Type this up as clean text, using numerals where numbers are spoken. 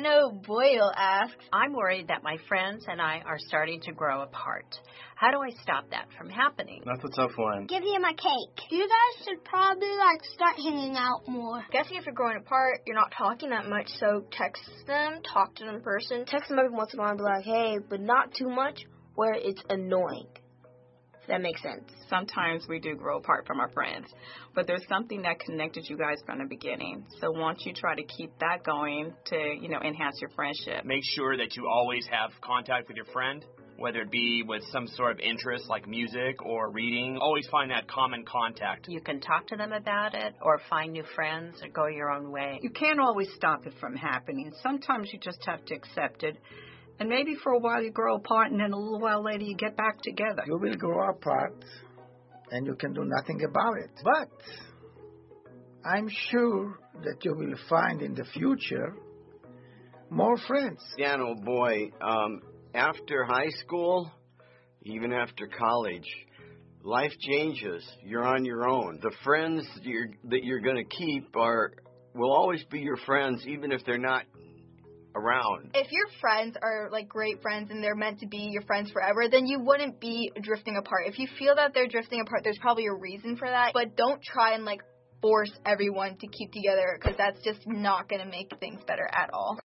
know Boyle asks, I'm worried that my friends and I are starting to grow apart. How do I stop that from happening? That's a tough one. Give him a cake. You guys should probably, start hanging out more. Guessing if you're growing apart, you're not talking that much, so text them, talk to them in person. Text them every once in a while and be like, hey, but not too much where it's annoying. If that makes sense. Sometimes we do grow apart from our friends, but there's something that connected you guys from the beginning. So once you try to keep that going to, enhance your friendship. Make sure that you always have contact with your friend, whether it be with some sort of interest like music or reading. Always find that common contact. You can talk to them about it or find new friends or go your own way. You can't always stop it from happening. Sometimes you just have to accept it. And maybe for a while you grow apart, and then a little while later you get back together. You will grow apart, and you can do nothing about it. But I'm sure that you will find in the future more friends. Dan, oh boy, after high school, even after college, life changes. You're on your own. The friends that you're going to keep will always be your friends, even if they're not around. If your friends are great friends and they're meant to be your friends forever, then you wouldn't be drifting apart. If you feel that they're drifting apart, there's probably a reason for that. But don't try and force everyone to keep together, because that's just not going to make things better at all.